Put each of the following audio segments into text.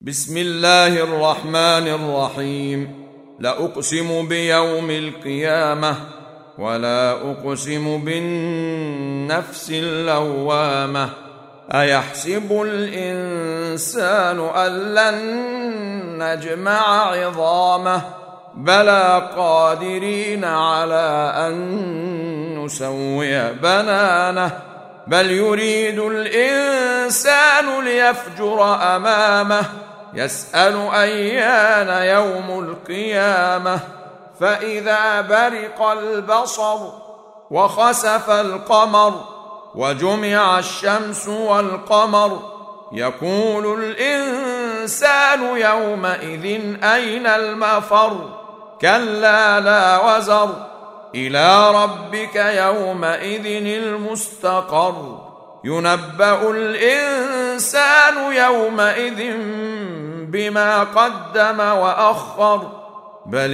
بسم الله الرحمن الرحيم. لأقسم بيوم القيامة ولا أقسم بالنفس اللوامة. أيحسب الإنسان أن لن نجمع عظامه بلى قادرين على أن نسوي بنانه بل يريد الإنسان ليفجر أمامه يسأل أيان يوم القيامة فإذا برق البصر وخسف القمر وجمع الشمس والقمر يقول الإنسان يومئذ أين المفر كلا لا وزر إلى ربك يومئذ المستقر ينبأ الإنسان يومئذ بما قدم وأخر بل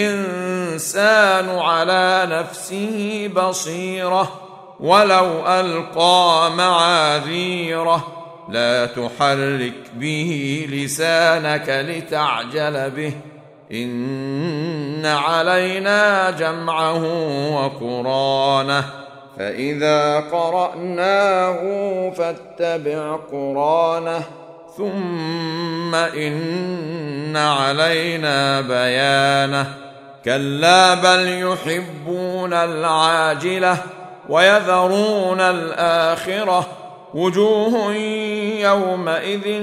الإنسان على نفسه بصيرة ولو ألقى معاذيره لا تحرك به لسانك لتعجل به إن علينا جمعه وقرانه فإذا قرأناه فاتبع قرانه ثم إن علينا بيانه كلا بل يحبون العاجلة ويذرون الآخرة وجوه يومئذ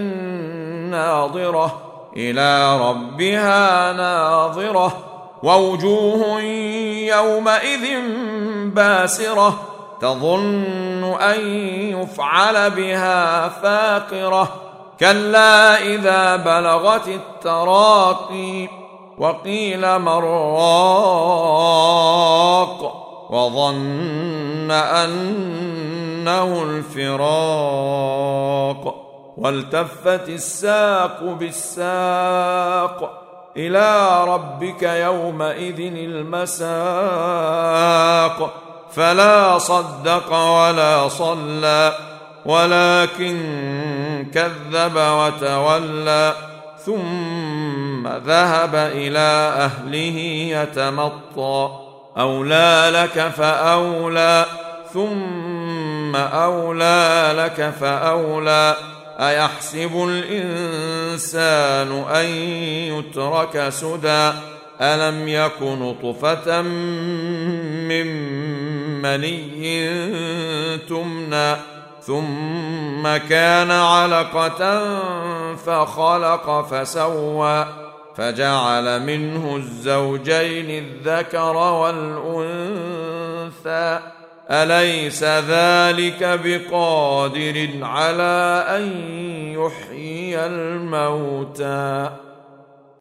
ناظرة إلى ربها ناظرة ووجوه يومئذ باسرة تظن أن يفعل بها فاقرة كلا إذا بلغت التراقي وقيل من راق وظن أنه الفراق والتفت الساق بالساق إلى ربك يومئذ المساق فلا صدق ولا صلى ولكن كذب وتولى ثم ذهب إلى أهله يتمطى أولى لك فأولى ثم أولى لك فأولى أيحسب الإنسان أن يترك سدى ألم يك نطفة من مني تمنى ثم كان علقة فخلق فسوى فجعل منه الزوجين الذكر والأنثى أليس ذلك بقادر على أن يحيي الموتى